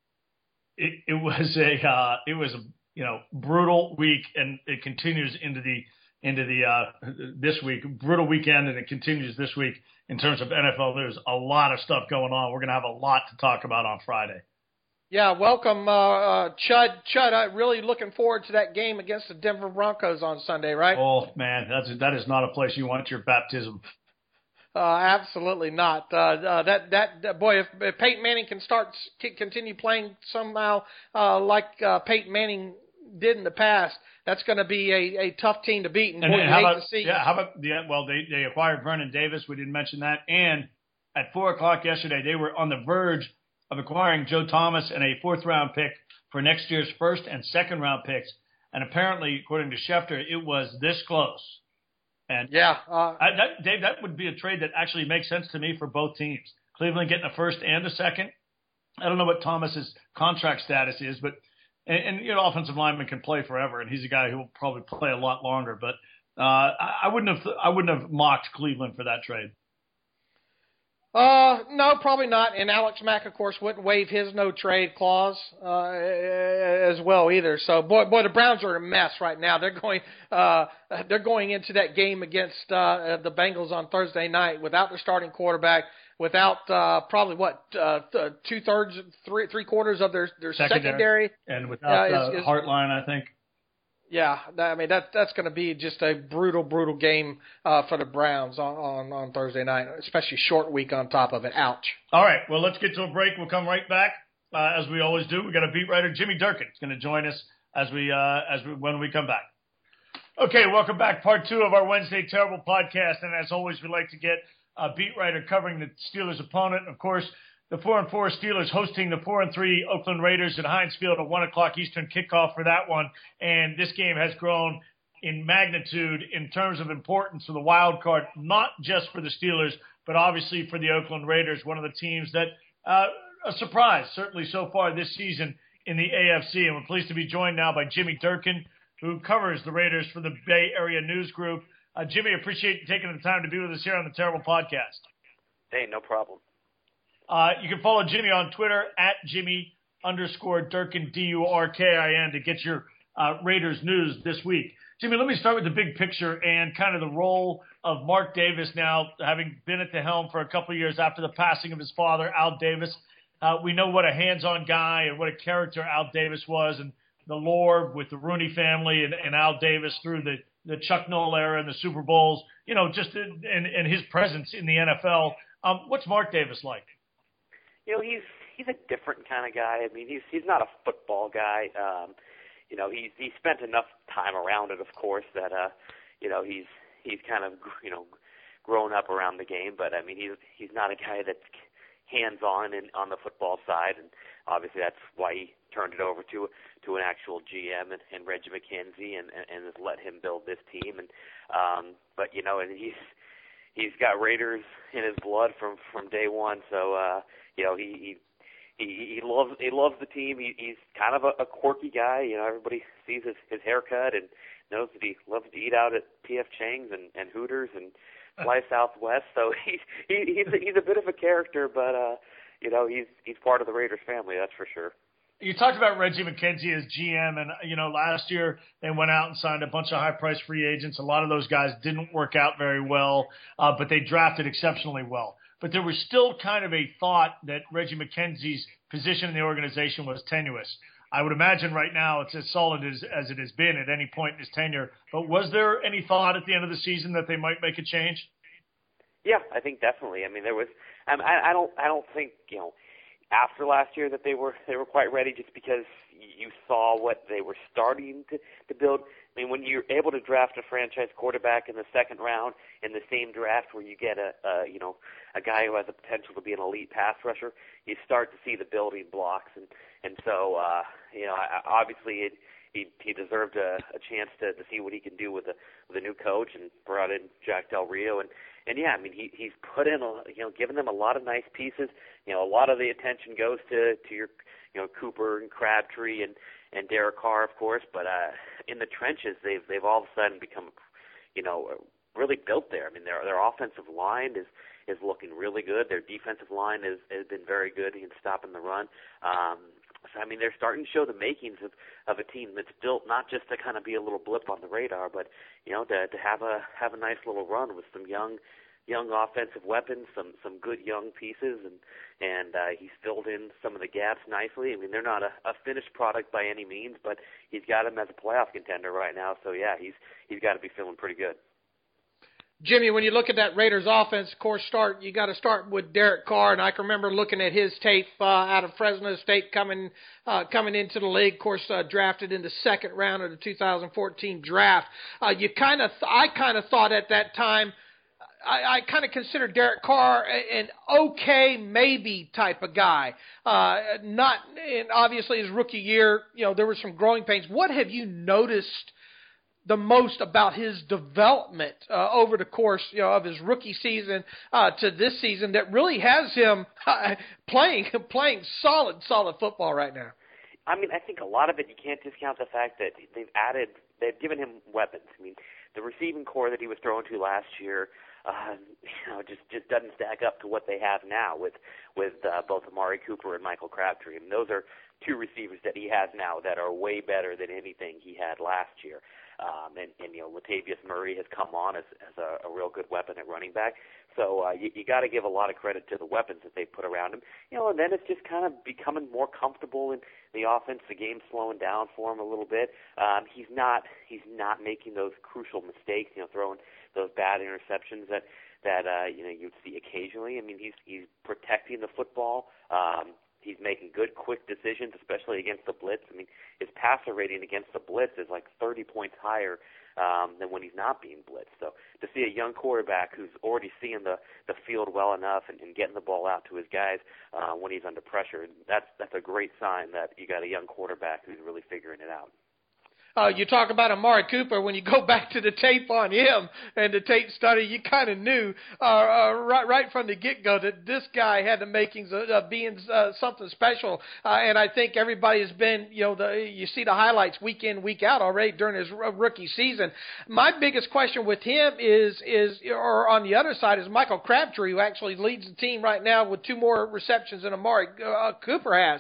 B: brutal week, and it continues into this week. Brutal weekend, and it continues this week in terms of NFL news. A lot of stuff going on. We're going to have a lot to talk about on Friday.
C: Yeah, welcome, Chud. I'm really looking forward to that game against the Denver Broncos on Sunday, right?
B: Oh man, that is not a place you want your baptism.
C: Absolutely not. Boy, if Peyton Manning can continue playing somehow like Peyton Manning did in the past, that's going to be a tough team to beat. And boy,
B: they acquired Vernon Davis. We didn't mention that. And at 4:00 yesterday, they were on the verge of acquiring Joe Thomas and a 4th-round pick for next year's 1st and 2nd-round picks. And apparently, according to Schefter, it was this close. And
C: yeah,
B: Dave, that would be a trade that actually makes sense to me for both teams. Cleveland getting a 1st and a 2nd. I don't know what Thomas's contract status is, but and offensive lineman can play forever, and he's a guy who will probably play a lot longer. But I wouldn't have mocked Cleveland for that trade.
C: No, probably not. And Alex Mack, of course, wouldn't waive his no-trade clause as well either. So, boy, the Browns are a mess right now. They're going into that game against the Bengals on Thursday night without their starting quarterback, without probably three-quarters of their secondary,
B: and without Hartline, I think.
C: Yeah, I mean that's going to be just a brutal game for the Browns on Thursday night, especially short week on top of it. Ouch.
B: All right, well, let's get to a break. We'll come right back as we always do. We got a beat writer, Jimmy Durkin, is going to join us when we come back. Okay, welcome back. Part 2 of our Wednesday Terrible podcast, and as always, we like to get a beat writer covering the Steelers' opponent. Of course, the 4-4 Steelers hosting the 4-3 Oakland Raiders at Heinz Field at 1:00 Eastern kickoff for that one. And this game has grown in magnitude in terms of importance for the wild card, not just for the Steelers, but obviously for the Oakland Raiders, one of the teams that a surprise, certainly so far this season in the AFC. And we're pleased to be joined now by Jimmy Durkin, who covers the Raiders for the Bay Area News Group. Jimmy, appreciate you taking the time to be with us here on the Terrible Podcast.
D: Hey, no problem.
B: You can follow Jimmy on Twitter at Jimmy_Durkin, Durkin, to get your Raiders news this week. Jimmy, let me start with the big picture and kind of the role of Mark Davis now, having been at the helm for a couple of years after the passing of his father, Al Davis. We know what a hands-on guy and what a character Al Davis was, and the lore with the Rooney family and Al Davis through the Chuck Noll era and the Super Bowls, just and his presence in the NFL. What's Mark Davis like?
D: He's a different kind of guy. I mean, he's not a football guy. He spent enough time around it, of course, that he's kind of grown up around the game. But I mean, he's not a guy that's hands-on on the football side, and obviously that's why he turned it over to an actual GM and Reggie McKenzie and has let him build this team. And but and he's got Raiders in his blood from day one. So he loves the team. He's kind of a quirky guy. Everybody sees his haircut and knows that he loves to eat out at P.F. Chang's and Hooters and fly Southwest. So he's a bit of a character, but he's part of the Raiders family, that's for sure.
B: You talked about Reggie McKenzie as GM, and last year they went out and signed a bunch of high-priced free agents. A lot of those guys didn't work out very well, but they drafted exceptionally well. But there was still kind of a thought that Reggie McKenzie's position in the organization was tenuous. I would imagine right now it's as solid as it has been at any point in his tenure. But was there any thought at the end of the season that they might make a change?
D: Yeah, I think definitely. I mean, there was. I don't think after last year that they were quite ready, just because you saw what they were starting to build. I mean, when you're able to draft a franchise quarterback in the second round in the same draft where you get a guy who has the potential to be an elite pass rusher, you start to see the building blocks, and so obviously he deserved a chance to see what he can do with a new coach, and brought in Jack Del Rio, and yeah, I mean he's put in given them a lot of nice pieces. A lot of the attention goes to your Cooper and Crabtree and Derek Carr, of course, but in the trenches they've all of a sudden become really built there. I mean their offensive line is looking really good. Their defensive line has been very good in stopping the run. So I mean they're starting to show the makings of a team that's built not just to kind of be a little blip on the radar, but to have a nice little run with some young offensive weapons, some good young pieces, and he's filled in some of the gaps nicely. I mean, they're not a finished product by any means, but he's got him as a playoff contender right now. So yeah, he's got to be feeling pretty good.
C: Jimmy, when you look at that Raiders offense, of course, you got to start with Derek Carr, and I can remember looking at his tape out of Fresno State coming into the league. Of course, drafted in the second round of the 2014 draft. I kind of thought at that time. I kind of consider Derek Carr an okay, maybe type of guy. Not, and obviously his rookie year, there were some growing pains. What have you noticed the most about his development over the course, of his rookie season to this season that really has him playing solid football right now?
D: I mean, I think a lot of it, you can't discount the fact that they've given him weapons. I mean, the receiving core that he was throwing to last year, just doesn't stack up to what they have now with both Amari Cooper and Michael Crabtree. I mean, those are two receivers that he has now that are way better than anything he had last year. And Latavius Murray has come on as a real good weapon at running back. So you got to give a lot of credit to the weapons that they put around him. And then it's just kind of becoming more comfortable in the offense. The game's slowing down for him a little bit. He's not making those crucial mistakes. Throwing those bad interceptions that you'd see occasionally. I mean, he's protecting the football. He's making good, quick decisions, especially against the blitz. I mean, his passer rating against the blitz is like 30 points higher than when he's not being blitzed. So to see a young quarterback who's already seeing the field well enough and getting the ball out to his guys when he's under pressure, that's a great sign that you got a young quarterback who's really figuring it out.
C: You talk about Amari Cooper. When you go back to the tape on him and the tape study, you kind of knew right from the get-go that this guy had the makings of being something special. And I think everybody has been, you see the highlights week in, week out already during his rookie season. My biggest question with him is on the other side, is Michael Crabtree, who actually leads the team right now with 2 more receptions than Amari Cooper has.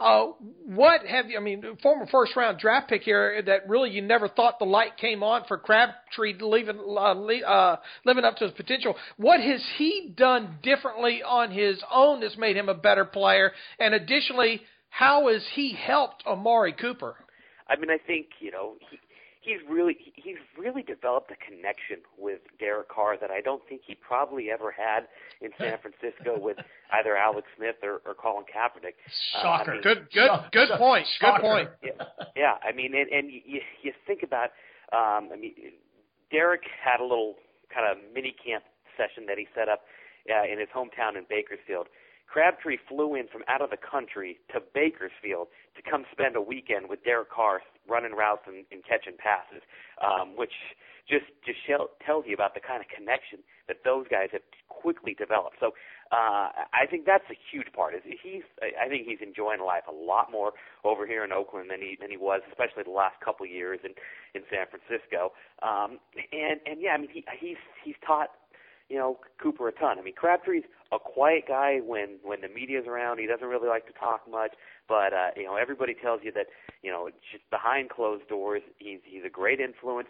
C: Former first-round draft pick here that really you never thought the light came on for Crabtree living up to his potential. What has he done differently on his own that's made him a better player? And additionally, how has he helped Amari Cooper?
D: I mean, I think, he's really developed a connection with Derek Carr that I don't think he probably ever had in San Francisco with either Alex Smith or Colin Kaepernick.
B: Shocker.
C: Good point.
B: Shocker.
C: Good point.
D: Yeah. I mean, and you think about, Derek had a little kind of mini camp session that he set up in his hometown in Bakersfield. Crabtree flew in from out of the country to Bakersfield to come spend a weekend with Derek Carr running routes and catching passes, which just tells you about the kind of connection that those guys have quickly developed. So I think that's a huge part. I think he's enjoying life a lot more over here in Oakland than he was, especially the last couple of years in San Francisco. And yeah, I mean he's taught Cooper a ton. I mean, Crabtree's a quiet guy when the media's around. He doesn't really like to talk much, but everybody tells you that just behind closed doors, he's a great influence.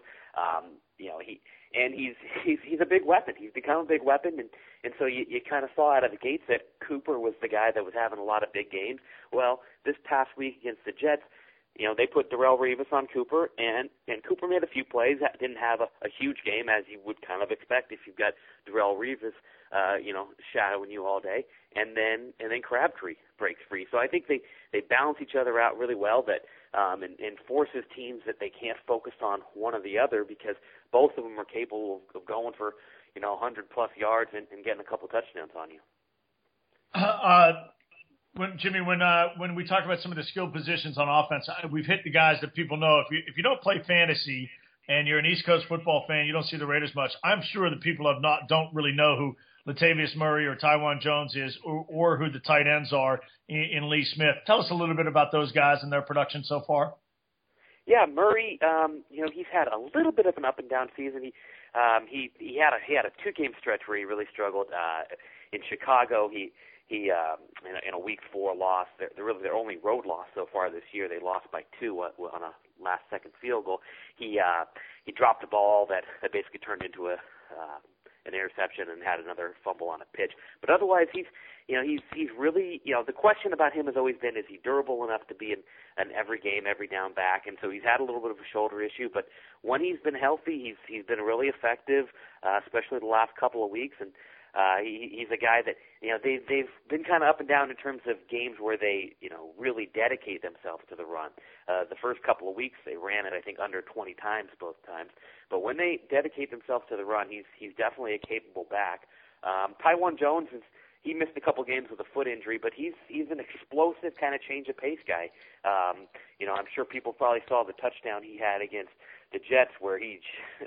D: He's a big weapon. He's become a big weapon, and so you kind of saw out of the gates that Cooper was the guy that was having a lot of big games. Well, this past week against the Jets, they put Darrelle Revis on Cooper, and Cooper made a few plays. Didn't have a huge game, as you would kind of expect if you've got Darrelle Revis, shadowing you all day, and then Crabtree breaks free. So I think they balance each other out really well. That and forces teams that they can't focus on one or the other because both of them are capable of going for 100+ yards and getting a couple touchdowns on you.
B: When we talk about some of the skilled positions on offense, we've hit the guys that people know. If you don't play fantasy and you're an East Coast football fan, you don't see the Raiders much. I'm sure the people don't really know who Latavius Murray or Taiwan Jones is, or who the tight ends are in Lee Smith. Tell us a little bit about those guys and their production so far.
D: Yeah, Murray, he's had a little bit of an up and down season. He had a 2-game stretch where he really struggled. In Chicago, he in a Week 4 loss, their only road loss so far this year. They lost by 2 on a last-second field goal. He dropped a ball that basically turned into an interception and had another fumble on a pitch. But otherwise, he's really, the question about him has always been, is he durable enough to be an every game, every down back? And so he's had a little bit of a shoulder issue, but when he's been healthy, he's been really effective, especially the last couple of weeks. And he's a guy that, they've been kind of up and down in terms of games where they, really dedicate themselves to the run. The first couple of weeks, they ran it, I think, under 20 times both times. But when they dedicate themselves to the run, he's definitely a capable back. Taiwan Jones he missed a couple games with a foot injury, but he's an explosive kind of change of pace guy. I'm sure people probably saw the touchdown he had against the Jets where he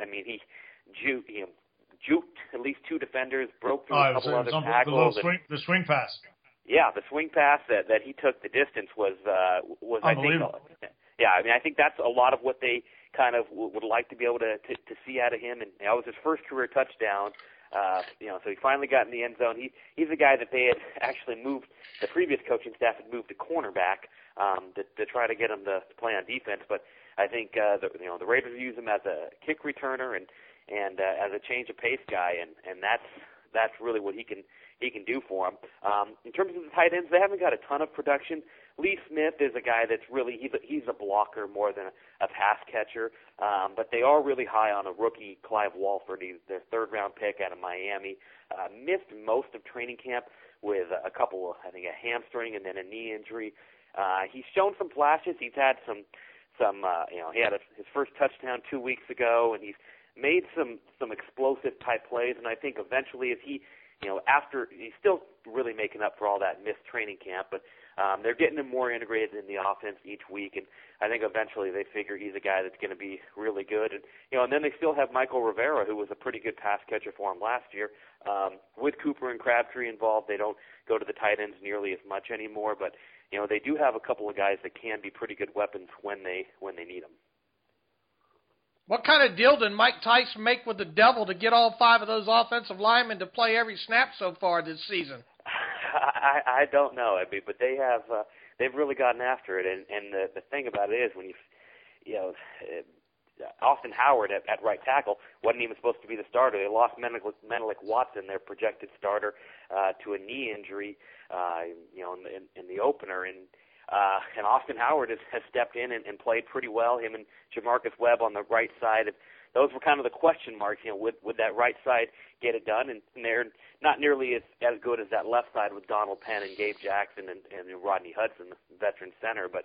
D: juked at least 2 defenders, broke through a couple other tackles.
B: The swing pass.
D: Yeah, the swing pass that he took the distance was
B: unbelievable.
D: I think that's a lot of what they kind of would like to be able to see out of him, and that was his first career touchdown. So he finally got in the end zone. He's a guy that they had actually moved. The previous coaching staff had moved to cornerback to try to get him to play on defense. But I think the Raiders use him as a kick returner and as a change of pace guy, and that's really what he can do for them. In terms of the tight ends, they haven't got a ton of production. Lee Smith is a guy that's really he's a blocker more than a pass catcher, but they are really high on a rookie, Clive Walford. He's their 3rd-round pick out of Miami. Missed most of training camp with a couple, I think, a hamstring and then a knee injury. He's shown some flashes. He's had some he had his first touchdown 2 weeks ago, and he's made some explosive type plays. And I think eventually, if he after he's still really making up for all that missed training camp, but they're getting him more integrated in the offense each week, and I think eventually they figure he's a guy that's going to be really good. And and then they still have Michael Rivera, who was a pretty good pass catcher for him last year. With Cooper and Crabtree involved, they don't go to the tight ends nearly as much anymore, but they do have a couple of guys that can be pretty good weapons when they need them.
C: What kind of deal did Mike Tice make with the Devil to get all 5 of those offensive linemen to play every snap so far this season?
D: I don't know, but they've really gotten after it, and the thing about it is when Austin Howard at right tackle wasn't even supposed to be the starter. They lost Menelik Watson, their projected starter, to a knee injury, in the opener, and And Austin Howard has stepped in and played pretty well. Him and Jamarcus Webb on the right side. Those were kind of the question marks. Would that right side get it done? And they're not nearly as good as that left side with Donald Penn and Gabe Jackson and Rodney Hudson, the veteran center. But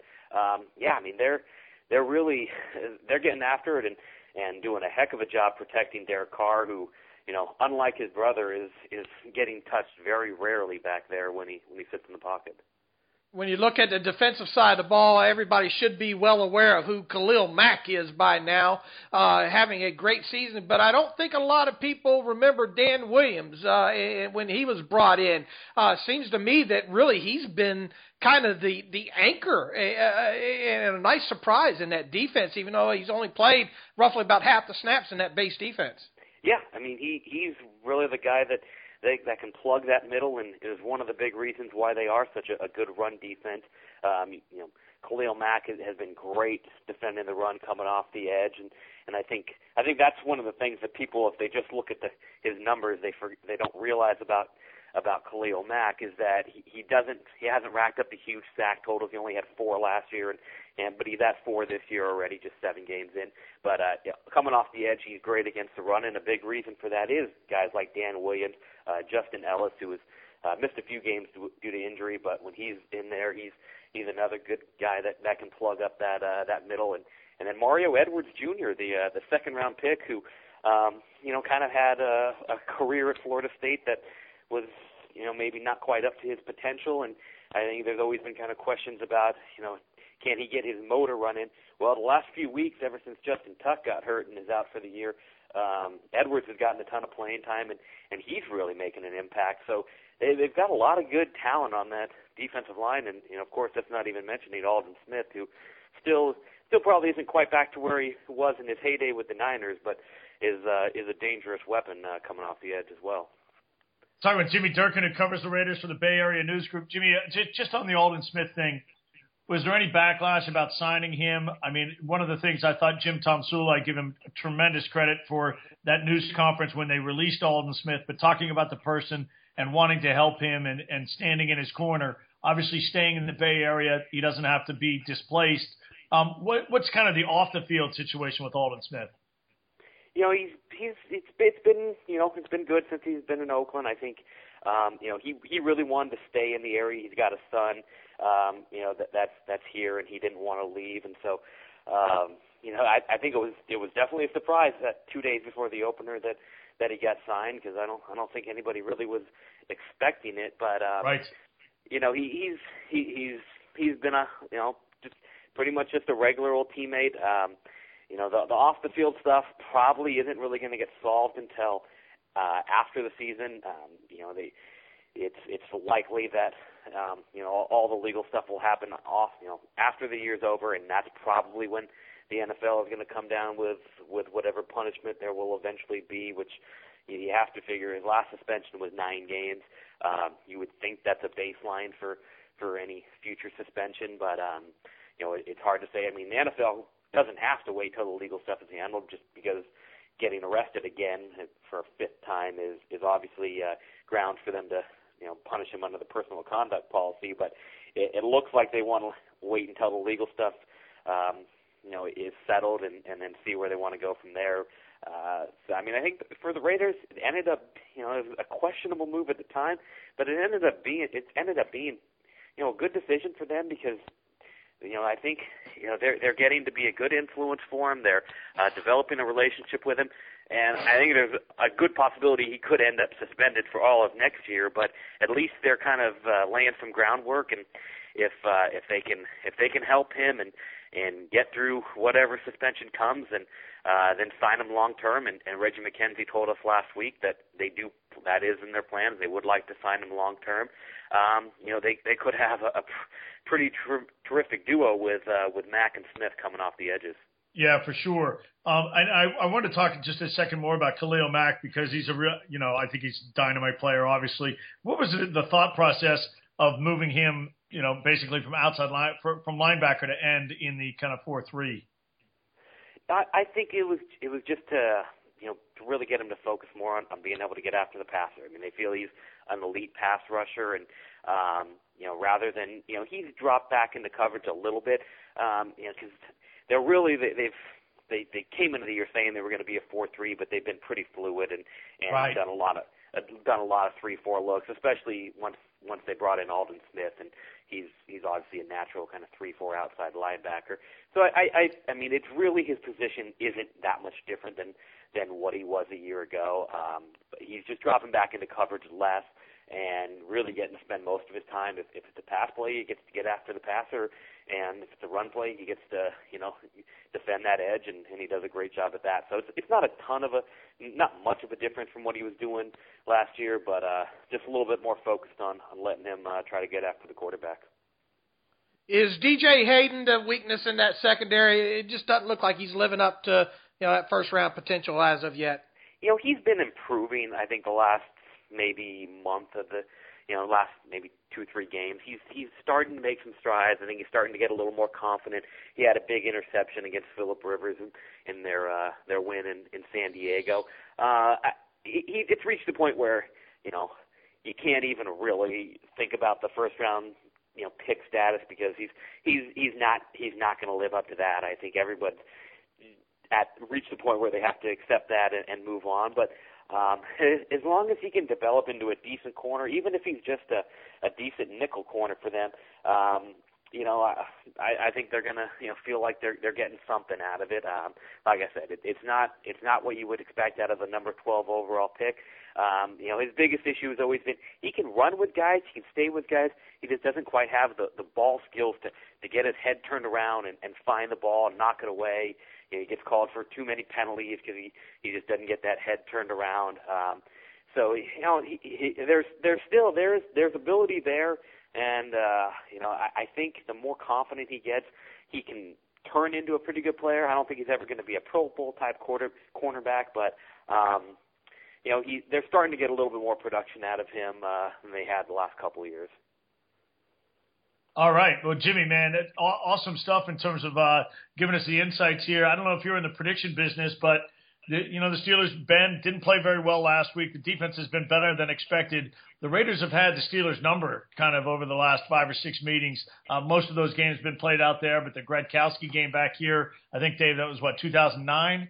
D: they're really getting after it and doing a heck of a job protecting Derek Carr, who, unlike his brother, is getting touched very rarely back there when he sits in the pocket.
C: When you look at the defensive side of the ball, everybody should be well aware of who Khalil Mack is by now, having a great season. But I don't think a lot of people remember Dan Williams when he was brought in. Seems to me that really he's been kind of the anchor and a nice surprise in that defense, even though he's only played roughly about half the snaps in that base defense.
D: Yeah, I mean, he's really the guy that can plug that middle, and is one of the big reasons why they are such a good run defense. Khalil Mack has been great defending the run coming off the edge, and I think that's one of the things that people, if they just look at his numbers, they don't realize about Khalil Mack is that he hasn't racked up the huge sack totals. He only had 4 last year, but he's at 4 this year already, just 7 games in. But coming off the edge, he's great against the run, and a big reason for that is guys like Dan Williams, Justin Ellis, who has missed a few games due to injury, but when he's in there, he's another good guy that can plug up that middle, and then Mario Edwards Jr., the second round pick, who kind of had a career at Florida State that was maybe not quite up to his potential, and I think there's always been kind of questions about can he get his motor running. Well, the last few weeks, ever since Justin Tuck got hurt and is out for the year, Edwards has gotten a ton of playing time, and he's really making an impact. So they've got a lot of good talent on that defensive line, and of course that's not even mentioning Aldon Smith, who still probably isn't quite back to where he was in his heyday with the Niners, but is a dangerous weapon coming off the edge as well.
B: Talking with Jimmy Durkin, who covers the Raiders for the Bay Area News Group. Jimmy, just on the Aldon Smith thing, was there any backlash about signing him? I mean, one of the things I thought Jim Tomsula, I give him tremendous credit for that news conference when they released Aldon Smith, but talking about the person and wanting to help him and standing in his corner. Obviously, staying in the Bay Area, he doesn't have to be displaced. What's kind of the off-the-field situation with Aldon Smith? It's been good since he's been in Oakland. I think, he really wanted to stay in the area. He's got a son, that's here, and he didn't want to leave. And so, I think it was definitely a surprise that 2 days before the opener that he got signed, because I don't think anybody really was expecting it. But right.
D: He's been just pretty much just a regular old teammate. The off the field stuff probably isn't really going to get solved until after the season. It's likely that all the legal stuff will happen after the year's over, and that's probably when the NFL is going to come down with whatever punishment there will eventually be, which you have to figure his last suspension was 9 games. You would think that's a baseline for any future suspension, but it's hard to say. I mean, the NFL doesn't have to wait till the legal stuff is handled, just because getting arrested again for a 5th time is obviously grounds for them to punish him under the personal conduct policy. But it looks like they want to wait until the legal stuff is settled and then see where they want to go from there. I think for the Raiders, it ended up it was a questionable move at the time, but it ended up being a good decision for them, because I think they're getting to be a good influence for him. They're developing a relationship with him, and I think there's a good possibility he could end up suspended for all of next year. But at least they're kind of laying some groundwork, and if they can help him and get through whatever suspension comes, and then sign him long term. And Reggie McKenzie told us last week that that is in their plans. They would like to sign him long term. They could have a pretty terrific duo with Mack and Smith coming off the edges.
B: Yeah, for sure. I want to talk just a second more about Khalil Mack, because he's a real, I think he's a dynamite player, obviously. What was the thought process of moving him, basically from outside from linebacker to end in the kind of 4-3?
D: I think it was just to really get him to focus more on being able to get after the passer. I mean, they feel he's an elite pass rusher, and Rather than, he's dropped back into coverage a little bit, because they're really, they came into the year saying they were going to be a 4-3, but they've been pretty fluid and
B: right.
D: done a lot of 3-4 looks, especially once they brought in Aldon Smith, and he's obviously a natural kind of 3-4 outside linebacker. So I mean, it's really, his position isn't that much different than what he was a year ago. But he's just dropping back into coverage less and really getting to spend most of his time. If it's a pass play, he gets to get after the passer, and if it's a run play, he gets to defend that edge, and he does a great job at that. So it's not not much of a difference from what he was doing last year, but just a little bit more focused on letting him try to get after the quarterback.
C: Is DJ Hayden the weakness in that secondary? It just doesn't look like he's living up to that first round potential as of yet.
D: He's been improving. I think the last maybe month of the last maybe 2-3 games, he's starting to make some strides. I think he's starting to get a little more confident. He had a big interception against Phillip Rivers in their win in San Diego. It's reached the point where you can't even really think about the first round pick status, because he's not going to live up to that. I think everybody reached the point where they have to accept that and move on. But as long as he can develop into a decent corner, even if he's just a decent nickel corner for them, I think they're gonna feel like they're getting something out of it. Like I said, it's not what you would expect out of the number 12 overall pick. His biggest issue has always been he can run with guys, he can stay with guys. He just doesn't quite have the ball skills to get his head turned around and find the ball and knock it away. He gets called for too many penalties because he just doesn't get that head turned around. So there's ability there, and I think the more confident he gets, he can turn into a pretty good player. I don't think he's ever going to be a Pro Bowl type cornerback, but they're starting to get a little bit more production out of him than they had the last couple of years.
B: All right. Well, Jimmy, man, awesome stuff in terms of giving us the insights here. I don't know if you're in the prediction business, but the Steelers, Ben, didn't play very well last week. The defense has been better than expected. The Raiders have had the Steelers number kind of over the last 5 or 6 meetings. Most of those games have been played out there, but the Gradkowski game back here, I think, Dave, that was, 2009?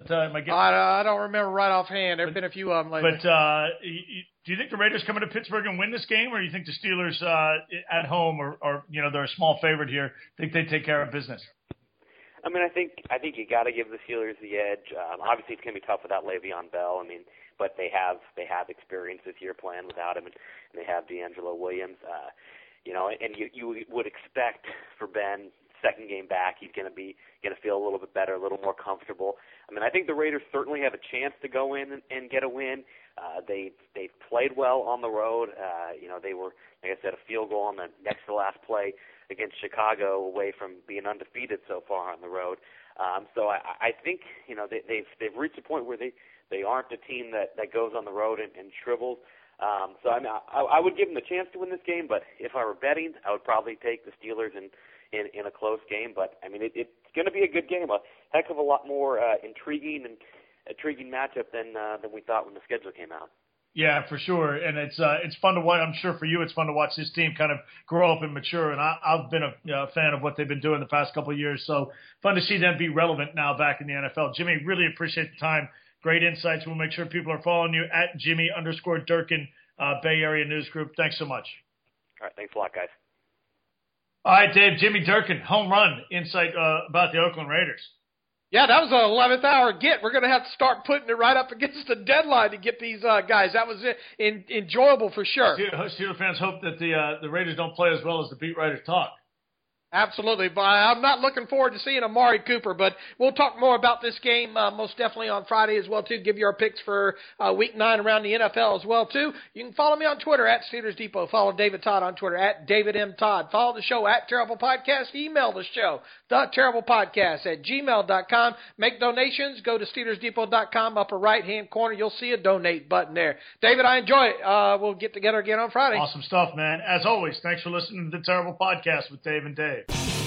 C: I don't remember right offhand. There have been a few of them lately.
B: But do you think the Raiders come into Pittsburgh and win this game, or do you think the Steelers at home, or they're a small favorite here, think they take care of business?
D: I mean, I think you got to give the Steelers the edge. Obviously, it's going to be tough without Le'Veon Bell. I mean, but they have experience this year playing without him, and they have D'Angelo Williams. And you would expect for Ben, second game back, he's going to feel a little bit better, a little more comfortable. I mean, I think the Raiders certainly have a chance to go in and get a win. They've played well on the road. They were, like I said, a field goal on the next to last play against Chicago away from being undefeated so far on the road. So I think they've reached a point where they aren't a team that goes on the road and shrivels. So I mean, I would give them the chance to win this game, but if I were betting, I would probably take the Steelers in a close game. But I mean, it's going to be a good game, a heck of a lot more intriguing matchup than we thought when the schedule came out.
B: Yeah, for sure, and it's fun to watch. I'm sure for you, it's fun to watch this team kind of grow up and mature. And I've been a fan of what they've been doing the past couple of years. So fun to see them be relevant now back in the NFL. Jimmy, really appreciate the time. Great insights. We'll make sure people are following you at Jimmy_Durkin, Bay Area News Group. Thanks so much.
D: All right, thanks a lot, guys.
B: All right, Dave, Jimmy Durkin, home run insight about the Oakland Raiders.
C: Yeah, that was an 11th hour get. We're going to have to start putting it right up against the deadline to get these guys. That was enjoyable for sure.
B: Steelers fans hope that the Raiders don't play as well as the beat writers talk.
C: Absolutely, but I'm not looking forward to seeing Amari Cooper, but we'll talk more about this game most definitely on Friday as well, too. Give you our picks for Week 9 around the NFL as well, too. You can follow me on Twitter at Steelers Depot. Follow David Todd on Twitter at David M. Todd. Follow the show at Terrible Podcast. Email the show, theterriblepodcast@gmail.com. Make donations. Go to SteelersDepot.com. Upper right-hand corner, you'll see a donate button there. David, I enjoy it. We'll get together again on Friday.
B: Awesome stuff, man. As always, thanks for listening to the Terrible Podcast with Dave and Dave.